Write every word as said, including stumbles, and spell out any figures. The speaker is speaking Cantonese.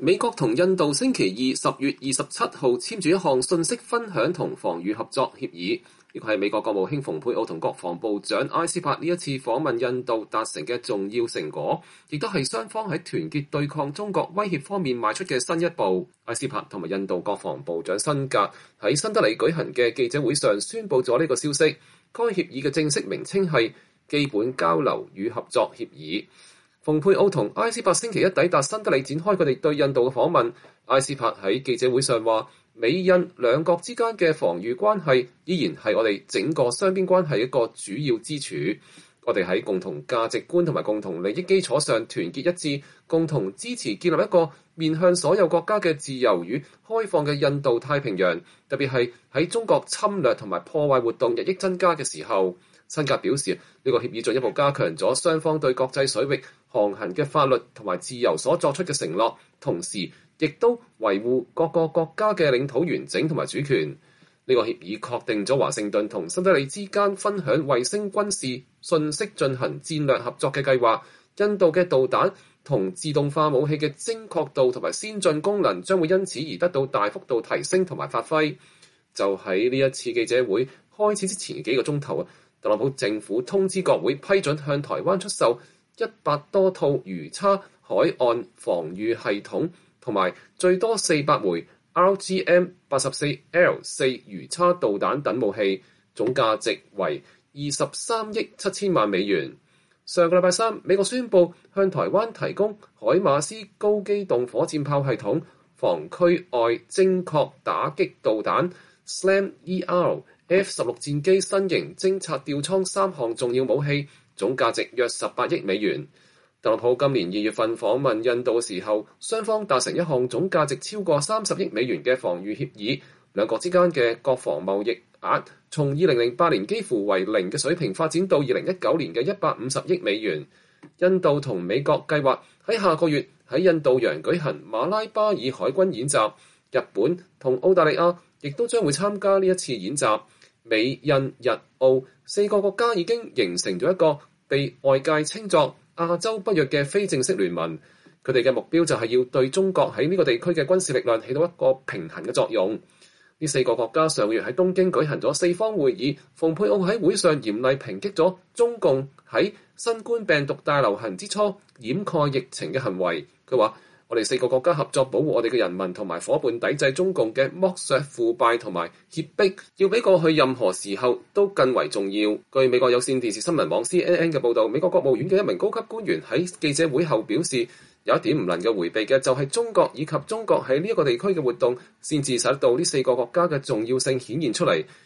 美國同印度星期二十月二十七號簽署一項信息分享同防禦合作協議，呢個係美國國務卿蓬佩奧同國防部長埃斯珀呢一次訪問印度達成嘅重要成果，亦都係雙方喺團結對抗中國威脅方面邁出嘅新一步。埃斯珀同埋印度國防部長辛格喺新德里舉行嘅記者會上宣布咗呢個消息。該協議嘅正式名稱係基本交流與合作協議。蓬佩奧同埃斯珀星期一抵達新德里展開佢哋對印度嘅訪問。埃斯珀喺記者會上話，美印兩國之間嘅防禦關係依然係我哋整個雙邊關係一個主要支柱。我哋喺共同價值觀同埋共同利益基礎上團結一致，共同支持建立一個面向所有國家嘅自由與開放嘅印度太平洋，特別係喺中國侵略同埋破壞活動日益增加嘅時候。辛格表示，呢個協議進一步加強咗雙方對國際水域航行嘅法律同埋自由所作出嘅承諾，同時亦都維護各個國家嘅領土完整同埋主權。呢個協議確定咗華盛頓同新德里之間分享衛星軍事信息進行戰略合作嘅計劃。印度嘅導彈同自動化武器嘅精確度同埋先進功能將會因此而得到大幅度提升同埋發揮。就喺呢一次記者會開始之前嘅幾個鐘頭啊，特朗普政府通知國會批准向台灣出售一百多套魚叉海岸防禦系統同埋最多四百枚 R G M 八十四 L 四 魚叉導彈等武器，總價值為二十三億七千萬美元。上個禮拜三，美國宣布向台灣提供海馬斯高機動火箭炮系統、防區外精確打擊導彈、SLAM E R F 十六戰機新型偵察吊艙三項重要武器，總價值約十八億美元。特朗普今年二月份訪問印度嘅時候，雙方達成一項總價值超過三十億美元嘅防禦協議，兩國之間嘅國防貿易額從二零零八年幾乎為零嘅水平發展到二零一九年嘅一百五十億美元。印度同美國計劃喺下個月喺印度洋舉行馬拉巴爾海軍演習，日本同澳大利亞亦都將會參加呢一次演習。美、印、日、澳四個國家已經形成咗一個被外界稱作亞洲北約嘅非正式聯盟，佢哋嘅目標就係要對中國喺呢個地區嘅軍事力量起到一個平衡嘅作用。呢四個國家上個月喺東京舉行咗四方會議，蓬佩奧喺會上嚴厲抨擊咗中共喺新冠病毒大流行之初掩蓋疫情嘅行為。佢話：我哋四個國家合作保護我哋嘅人民同埋伙伴，抵制中共嘅剝削、腐敗同埋脅迫，要比過去任何時候都更為重要。據美國有線電視新聞網 C N N 嘅報導，美國國務院嘅一名高級官員喺記者會後表示，有一點唔能夠迴避嘅就係中國以及中國喺呢一個地區嘅活動，先至使到呢四個國家嘅重要性顯現出嚟。